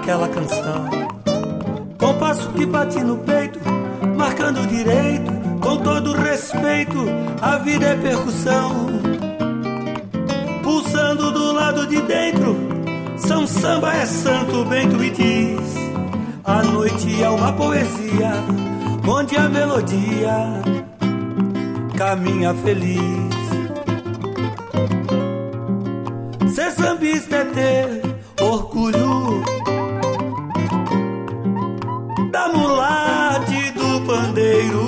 naquela canção. Compasso que bate no peito, marcando direito, com todo respeito, a vida é percussão. Pulsando do lado de dentro, São Samba é Santo Bento e diz: a noite é uma poesia, onde a melodia caminha feliz. Ser sambista é ter orgulho da mulate do pandeiro,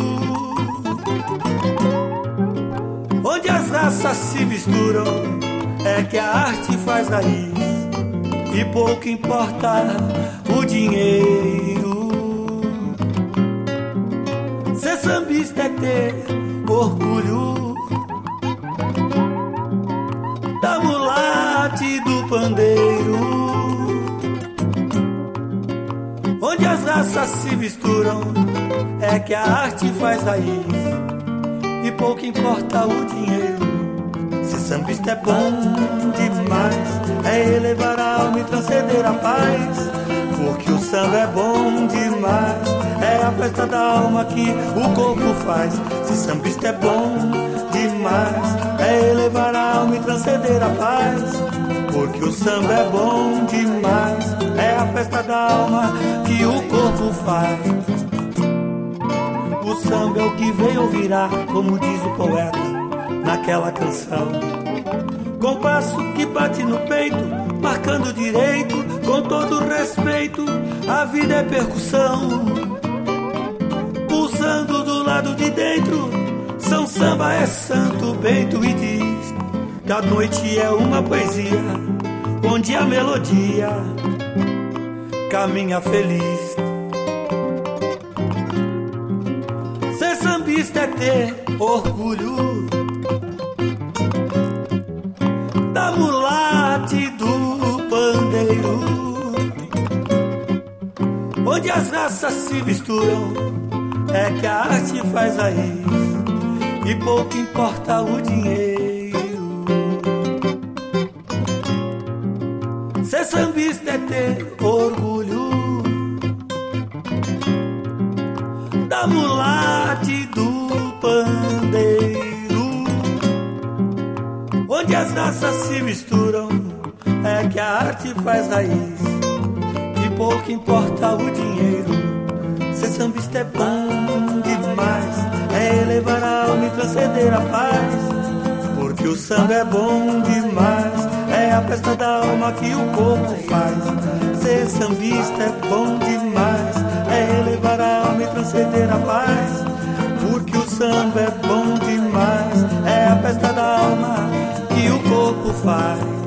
onde as raças se misturam, é que a arte faz raiz, e pouco importa o dinheiro. Ser sambista é ter orgulho da mulate do pandeiro, onde as raças se misturam, é que a arte faz raiz, e pouco importa o dinheiro. Se sambista é bom demais, é elevar a alma e transcender a paz, porque o samba é bom demais, é a festa da alma que o corpo faz. Se sambista é bom demais, é elevar a alma e transcender a paz, porque o samba é bom demais, é a festa da alma que o corpo faz. O samba é o que veio virar, como diz o poeta naquela canção. Compasso que bate no peito, marcando direito, com todo respeito, a vida é percussão. Pulsando do lado de dentro, São Samba é Santo Bento e diz que a noite é uma poesia, onde a melodia caminha feliz. Ser sambista é ter orgulho da mulate do pandeiro, onde as raças se misturam, é que a arte faz raiz, e pouco importa o dinheiro. Ser sambista é ter orgulho da mulate do pandeiro, onde as raças se misturam, é que a arte faz raiz, e pouco importa o dinheiro. Ser sambista é bom demais, é elevar a alma e transcender a paz, porque o samba é bom demais, é a festa da alma que o corpo faz. Ser sambista é bom demais, é elevar a alma e transcender a paz, porque o samba é bom demais, é a festa da alma que o corpo faz.